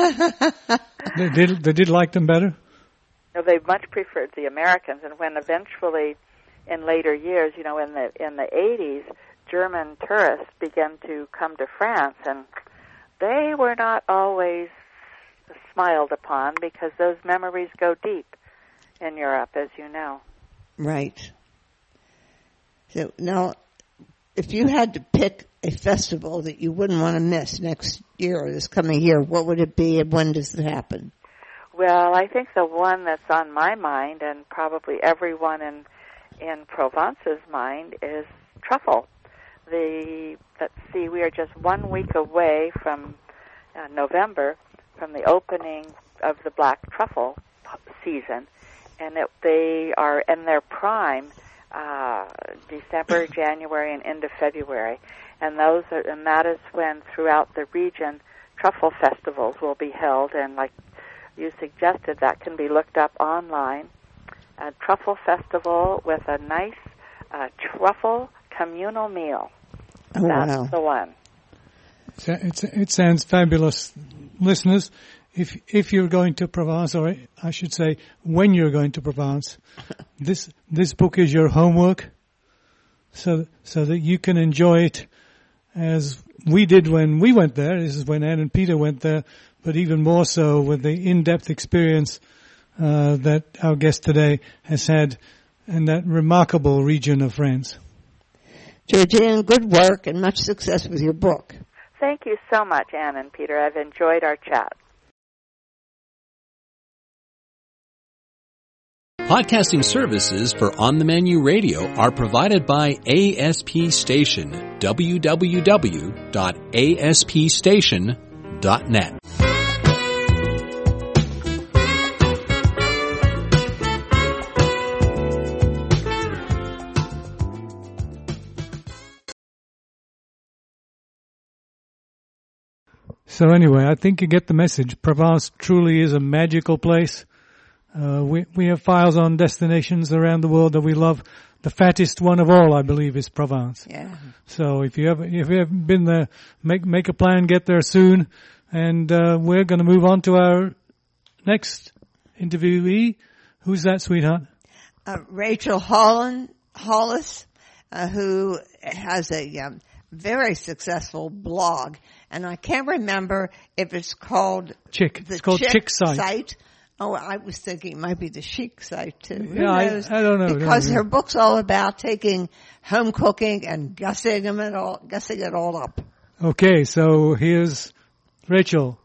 They did like them better? No, they much preferred the Americans, and when eventually, in later years, in the 80s, German tourists began to come to France, and they were not always smiled upon because those memories go deep in Europe, as you know. Right. So now, if you had to pick a festival that you wouldn't want to miss next year or this coming year, what would it be, and when does it happen? Well, I think the one that's on my mind, and probably everyone in Provence's mind, is truffle. Let's see, we are just 1 week away from November, from the opening of the black truffle season, and they are in their prime December, January, and into February, and that is when throughout the region truffle festivals will be held, and like you suggested, that can be looked up online. A truffle festival with a nice truffle communal meal. Oh, That's wow. the one. It sounds fabulous. Listeners, if you're going to Provence, or I should say when you're going to Provence, this book is your homework, so that you can enjoy it as we did when we went there. This is when Ann and Peter went there, but even more so with the in-depth experience that our guest today has had in that remarkable region of France. Georgianne, good work and much success with your book. Thank you so much, Ann and Peter. I've enjoyed our chat. Podcasting services for On the Menu Radio are provided by ASP Station, www.aspstation.net. So anyway, I think you get the message. Provence truly is a magical place. We have files on destinations around the world that we love. The fattest one of all, I believe, is Provence. Yeah. So if you haven't been there, make a plan, get there soon. And we're going to move on to our next interviewee. Who's that, sweetheart? Rachel Hollis, who has a very successful blog, and I can't remember if it's called Chick. It's called Chick Site. Oh, I was thinking it might be the Chic Site too. Yeah, I don't know. Because her book's all about taking home cooking and gussing it all up. Okay, so here's Rachel.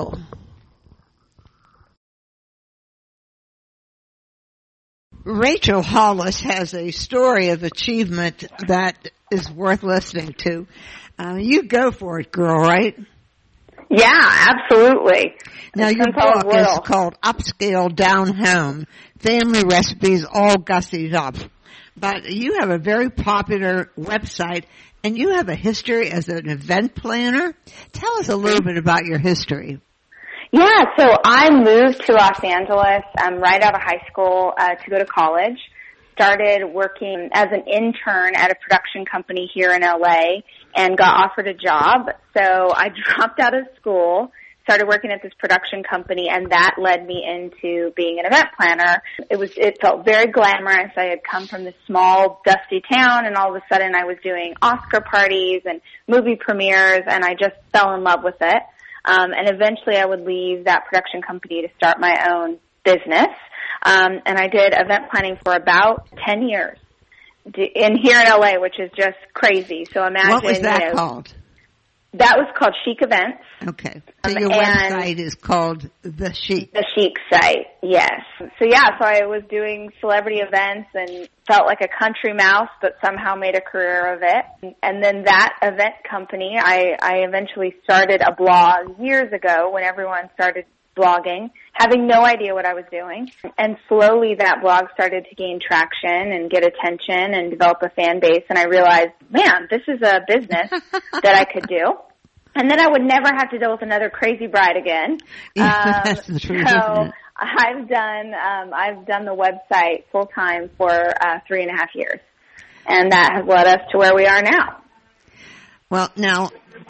Rachel Hollis has a story of achievement that is worth listening to. You go for it, girl, right? Yeah, absolutely. Now, your book is called Upscale Down Home, Family Recipes All Gussied Up. But you have a very popular website, and you have a history as an event planner. Tell us a little bit about your history. Yeah, so I moved to Los Angeles right out of high school to go to college. Started working as an intern at a production company here in LA and got offered a job. So I dropped out of school, started working at this production company, and that led me into being an event planner. It felt very glamorous. I had come from this small, dusty town, and all of a sudden I was doing Oscar parties and movie premieres, and I just fell in love with it. And eventually I would leave that production company to start my own business. And I did event planning for about 10 years here in LA, which is just crazy. So imagine. What was that called? That was called Chic Events. Okay. So your website is called The Chic. The Chic site, yes. So I was doing celebrity events and felt like a country mouse, but somehow made a career of it. And then that event company, I eventually started a blog years ago when everyone started blogging, having no idea what I was doing. And slowly that blog started to gain traction and get attention and develop a fan base. And I realized, man, this is a business that I could do. And then I would never have to deal with another crazy bride again. That's the truth. So I've done the website full time for 3.5 years. And that has led us to where we are now. Well, now,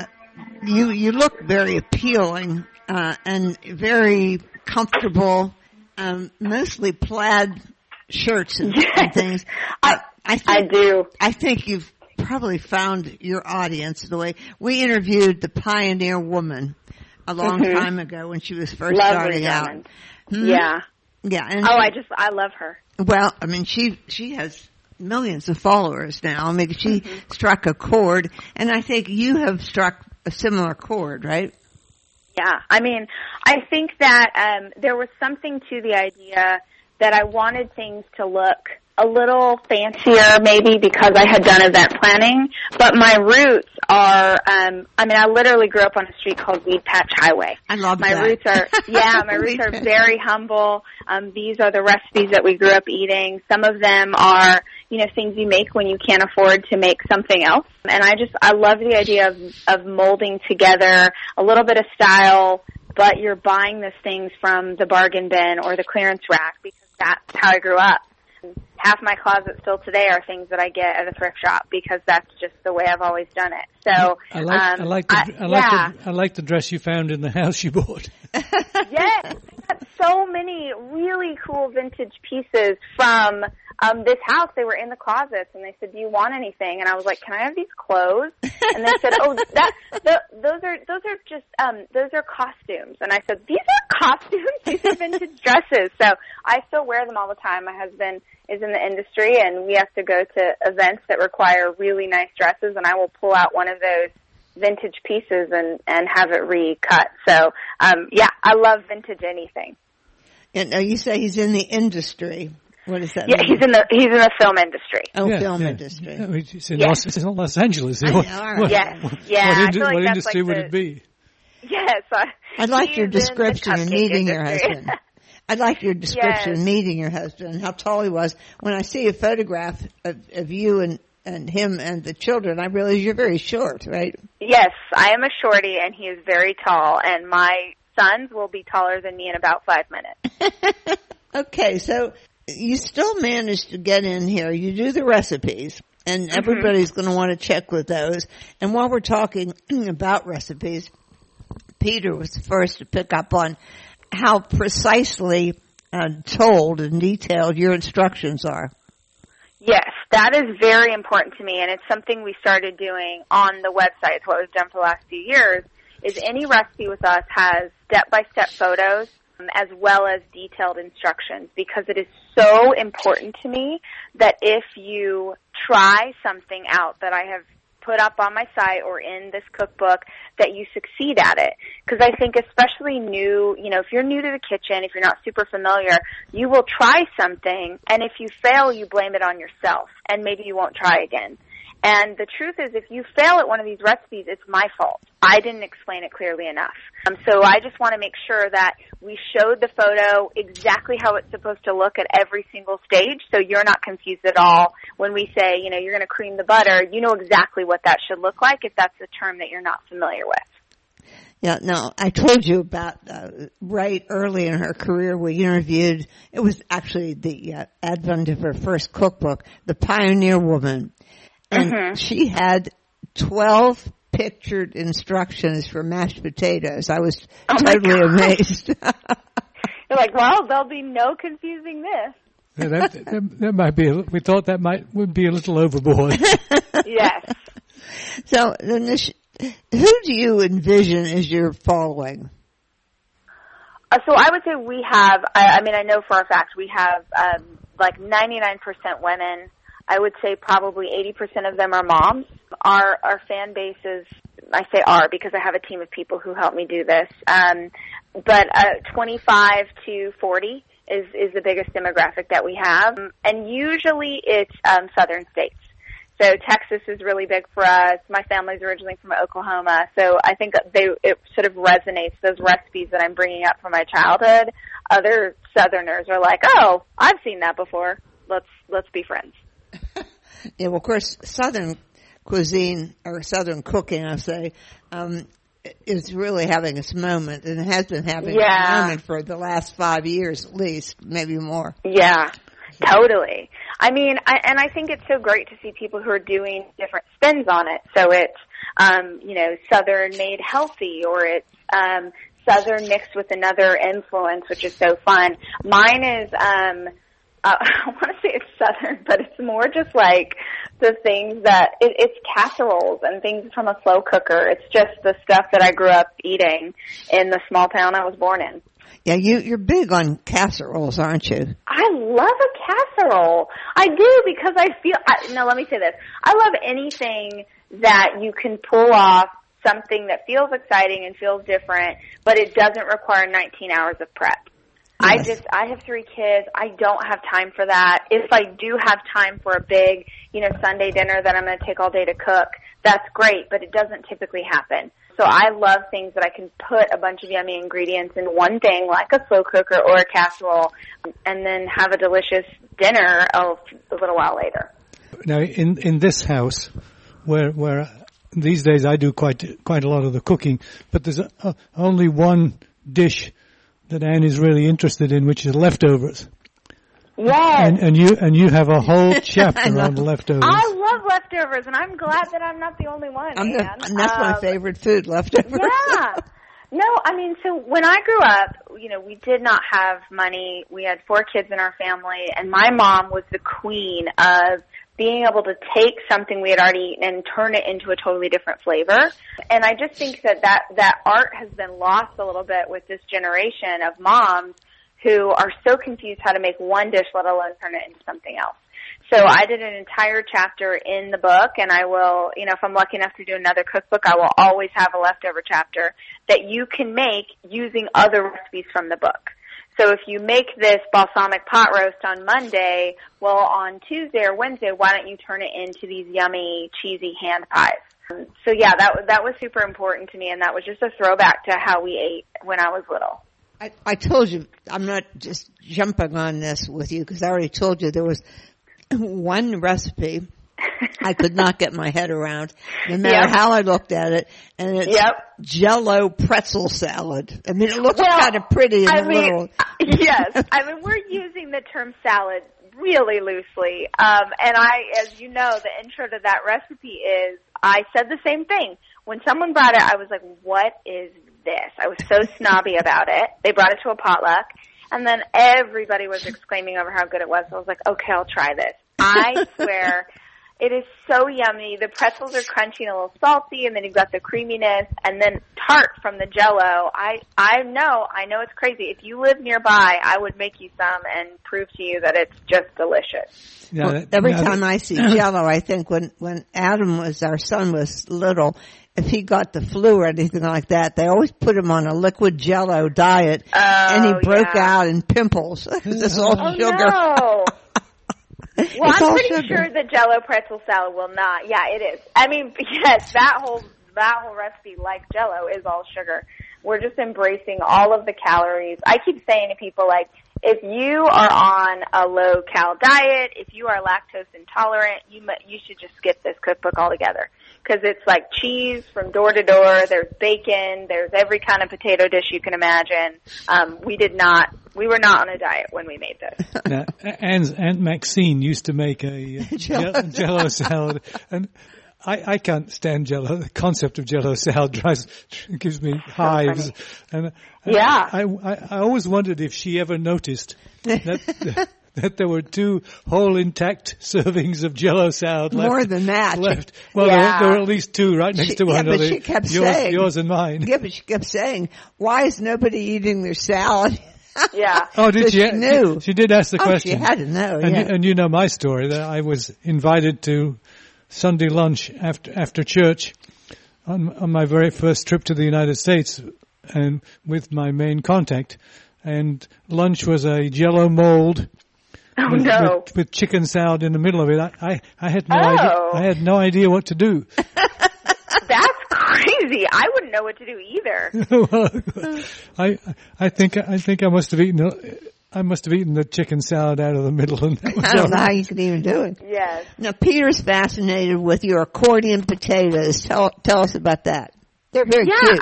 you look very appealing. And very comfortable, mostly plaid shirts and things. I do. I think you've probably found your audience the way we interviewed the Pioneer Woman a long time ago when she was first starting out. Yeah. Yeah. And I love her. Well, I mean, she has millions of followers now. I mean, she struck a chord, and I think you have struck a similar chord, right? Yeah, I mean, I think that there was something to the idea that I wanted things to look a little fancier maybe because I had done event planning, but my roots are, I literally grew up on a street called Weed Patch Highway. I love that. My roots are very humble. These are the recipes that we grew up eating. Some of them are, things you make when you can't afford to make something else. And I love the idea of molding together a little bit of style, but you're buying these things from the bargain bin or the clearance rack because that's how I grew up. Half my closet still today are things that I get at a thrift shop because that's just the way I've always done it. So I like the dress you found in the house you bought. Yes, so many really cool vintage pieces from this house. They were in the closets, and they said, "Do you want anything?" And I was like, "Can I have these clothes?" And they said, "Oh, those are costumes." And I said, "These are costumes? These are vintage dresses." So I still wear them all the time. My husband is in the industry, and we have to go to events that require really nice dresses, and I will pull out one of those vintage pieces and have it recut. So, I love vintage anything. And you say he's in the industry. What does that mean? Yeah, he's in the film industry. Oh, film industry. Yeah, it's in Los Angeles. What industry would it be? Yes. I'd like your description of meeting your husband. I'd like your description of meeting your husband and how tall he was. When I see a photograph of you and him and the children, I realize you're very short, right? Yes, I am a shorty, and he is very tall, and my sons will be taller than me in about 5 minutes. Okay, so you still managed to get in here. You do the recipes, and everybody's going to want to check with those. And while we're talking about recipes, Peter was the first to pick up on how precisely told and detailed your instructions are. Yes, that is very important to me, and it's something we started doing on the website. It's what we've done for the last few years, is any recipe with us has step-by-step photos as well as detailed instructions, because it is so important to me that if you try something out that I have put up on my site or in this cookbook that you succeed at it. Because I think especially new, if you're new to the kitchen, if you're not super familiar, you will try something, and if you fail, you blame it on yourself, and maybe you won't try again. And the truth is, if you fail at one of these recipes, it's my fault. I didn't explain it clearly enough. So I just want to make sure that we showed the photo exactly how it's supposed to look at every single stage, so you're not confused at all. When we say, you're going to cream the butter, you know exactly what that should look like if that's a term that you're not familiar with. Yeah, no, I told you about right early in her career we interviewed, it was actually the advent of her first cookbook, The Pioneer Woman. And she had 12 pictured instructions for mashed potatoes. I was totally amazed. You're like, well, there'll be no confusing this. Yeah, that might be. We thought that would be a little overboard. Yes. So, who do you envision as you're following? So I would say we have. I know for a fact we have like 99% women. I would say probably 80% of them are moms. Our fan base is, I say our because I have a team of people who help me do this. But 25 to 40 is the biggest demographic that we have. And usually it's southern states. So Texas is really big for us. My family's originally from Oklahoma. So I think it sort of resonates, those recipes that I'm bringing up from my childhood. Other Southerners are like, oh, I've seen that before. Let's be friends. Yeah, well, of course, Southern cuisine, or Southern cooking, I say, is really having its moment, and it has been having its moment for the last 5 years at least, maybe more. Yeah, totally. I think it's so great to see people who are doing different spins on it. So it's, Southern made healthy, or it's Southern mixed with another influence, which is so fun. Mine is, I want to say it's Southern, but it's more just like the things that, it's casseroles and things from a slow cooker. It's just the stuff that I grew up eating in the small town I was born in. Yeah, you're big on casseroles, aren't you? I love a casserole. I do, because let me say this. I love anything that you can pull off something that feels exciting and feels different, but it doesn't require 19 hours of prep. Yes. I have 3 kids. I don't have time for that. If I do have time for a big, Sunday dinner that I'm going to take all day to cook, that's great, but it doesn't typically happen. So I love things that I can put a bunch of yummy ingredients in one thing, like a slow cooker or a casserole, and then have a delicious dinner a little while later. Now, in this house, where these days I do quite a lot of the cooking, but there's only one dish that Anne is really interested in, which is leftovers. Yes. And you have a whole chapter on leftovers. I love leftovers, and I'm glad that I'm not the only one, Anne. And that's my favorite food, leftovers. Yeah. No, so when I grew up, we did not have money. We had 4 kids in our family, and my mom was the queen of being able to take something we had already eaten and turn it into a totally different flavor. And I just think that art has been lost a little bit with this generation of moms who are so confused how to make one dish, let alone turn it into something else. So I did an entire chapter in the book, and I will, if I'm lucky enough to do another cookbook, I will always have a leftover chapter that you can make using other recipes from the book. So if you make this balsamic pot roast on Monday, well, on Tuesday or Wednesday, why don't you turn it into these yummy, cheesy hand pies? So yeah, that was super important to me, and that was just a throwback to how we ate when I was little. I told you, I'm not just jumping on this with you, because I already told you there was one recipe I could not get my head around, no matter how I looked at it, and it's Jell-O pretzel salad. It looks kind of pretty in the little. Yes, we're using the term salad really loosely, and as you know, the intro to that recipe is, I said the same thing. When someone brought it, I was like, what is this? I was so snobby about it. They brought it to a potluck, and then everybody was exclaiming over how good it was, so I was like, okay, I'll try this. I swear, it is so yummy. The pretzels are crunchy and a little salty, and then you've got the creaminess, and then apart from the Jell-O, I know it's crazy. If you live nearby, I would make you some and prove to you that it's just delicious. Yeah, Well, every time I see Jell-O, I think when Adam our son was little, if he got the flu or anything like that, they always put him on a liquid Jell-O diet, and he broke out in pimples. It's all sugar. No. Well, I'm pretty sugar. sure the Jell-O pretzel salad will not. Yeah, it is. I mean, yes, that whole recipe, like Jell-O, is all sugar. We're just embracing all of the calories. I keep saying to people, like, if you are on a low-cal diet, if you are lactose intolerant, you should just skip this cookbook altogether. Because it's like cheese from door to door. There's bacon. There's every kind of potato dish you can imagine. We were not on a diet when we made this. Now, Aunt Maxine used to make a Jell-O salad, and I can't stand Jell-O. The concept of Jell-O salad gives me hives. And Yeah. I always wondered if she ever noticed that there were 2 whole intact servings of Jell-O salad left. More than that. Left. Well, Yeah. there were at least 2 right next to one but another. she kept saying, yours and mine. Yeah, but she kept saying, why is nobody eating their salad? Yeah. Oh, did she? She knew. She did ask the question. She had to know, And you know my story, that I was invited to Sunday lunch after church on my very first trip to the United States, and with my main contact. And lunch was a Jell-O mold. Oh, no. With chicken salad in the middle of it. I had no Oh. idea. I had no idea what to do. That's crazy. I wouldn't know what to do either. Well, I think I must have eaten the chicken salad out of the middle, and that was I don't all know how right. you can even do it. Yes. Now, Peter's fascinated with your accordion potatoes. Tell us about that. They're very cute.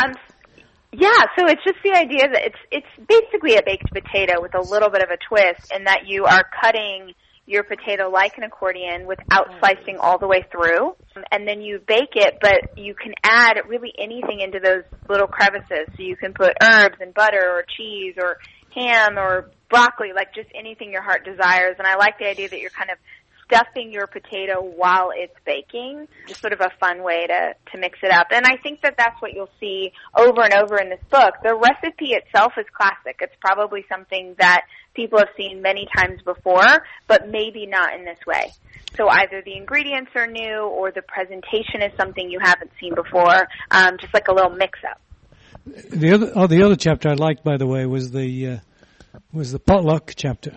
So it's just the idea that it's basically a baked potato with a little bit of a twist in that you are cutting your potato like an accordion without slicing all the way through. And then you bake it, but you can add really anything into those little crevices. So you can put herbs and butter or cheese or ham or broccoli, like just anything your heart desires. And I like the idea that you're kind of stuffing your potato while it's baking, just sort of a fun way to mix it up. And I think that that's what you'll see over and over in this book. The recipe itself is classic. It's probably something that people have seen many times before, but maybe not in this way. So either the ingredients are new or the presentation is something you haven't seen before, just like a little mix-up. The other chapter I liked, by the way, was the potluck chapter.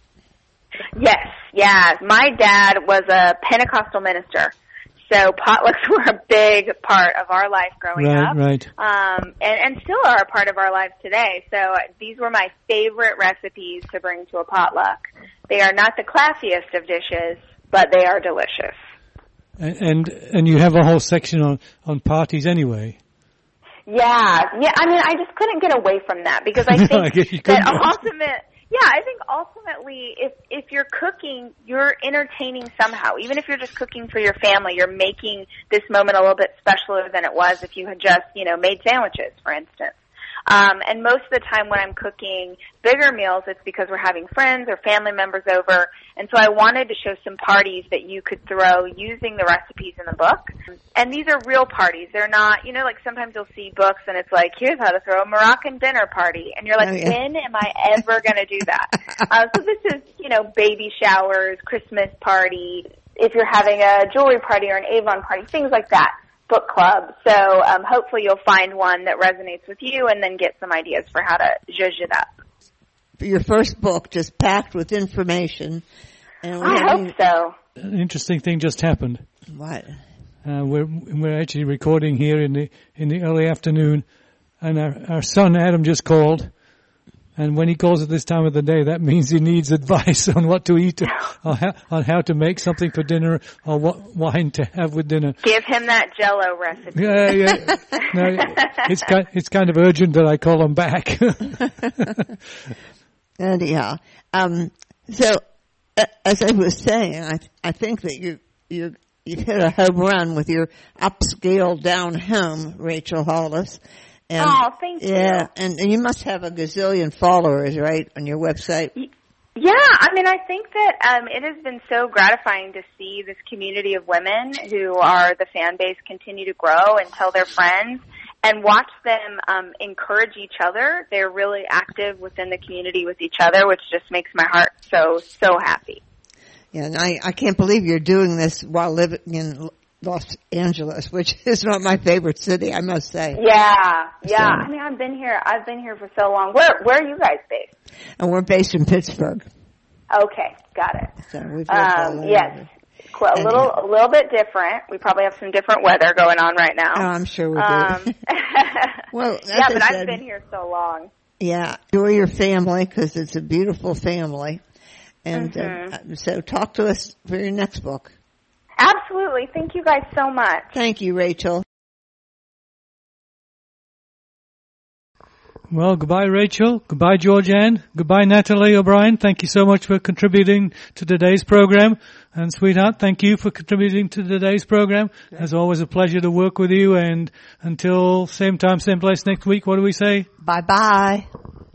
Yes, yeah. My dad was a Pentecostal minister, so potlucks were a big part of our life growing up. Right. And still are a part of our lives today. So these were my favorite recipes to bring to a potluck. They are not the classiest of dishes, but they are delicious. And you have a whole section on parties anyway. Yeah. I mean, I just couldn't get away from that because I think I think ultimately, if you're cooking, you're entertaining somehow. Even if you're just cooking for your family, you're making this moment a little bit specialer than it was if you had just, made sandwiches, for instance. And most of the time when I'm cooking bigger meals, it's because we're having friends or family members over. And so I wanted to show some parties that you could throw using the recipes in the book. And these are real parties. They're not, like sometimes you'll see books and it's like, here's how to throw a Moroccan dinner party. And you're like, when am I ever going to do that? So this is, baby showers, Christmas party, if you're having a jewelry party or an Avon party, things like that. Book club. So hopefully you'll find one that resonates with you and then get some ideas for how to zhuzh it up. Your first book, just packed with information. And I hope so. An interesting thing just happened. What? We're actually recording here in the early afternoon, and our son Adam just called. And when he calls at this time of the day, that means he needs advice on what to eat, on how to make something for dinner, or what wine to have with dinner. Give him that Jell-O recipe. Yeah. No, it's kind of urgent that I call him back. Anyhow, so as I was saying, I think that you've hit a home run with your upscale down home, Rachel Hollis. And, thank you. Yeah, and you must have a gazillion followers, right, on your website? Yeah, I mean, I think that it has been so gratifying to see this community of women who are the fan base continue to grow and tell their friends. and watch them encourage each other. They're really active within the community with each other, which just makes my heart so happy. Yeah, and I can't believe you're doing this while living in Los Angeles, which is not my favorite city, I must say. Yeah. So, I mean, I've been here for so long. Where are you guys based? And we're based in Pittsburgh. Okay, got it. So we've lived all over. Yes. A little bit different. We probably have some different weather going on right now. Oh, I'm sure we do. Well, yeah, but I've been here so long. Yeah, enjoy your family because it's a beautiful family. And so talk to us for your next book. Absolutely. Thank you guys so much. Thank you, Rachel. Well, goodbye, Rachel. Goodbye, Georgianne. Goodbye, Natalie O'Brien. Thank you so much for contributing to today's program. And sweetheart, thank you for contributing to today's program. As always, a pleasure to work with you. And until same time, same place next week, what do we say? Bye-bye.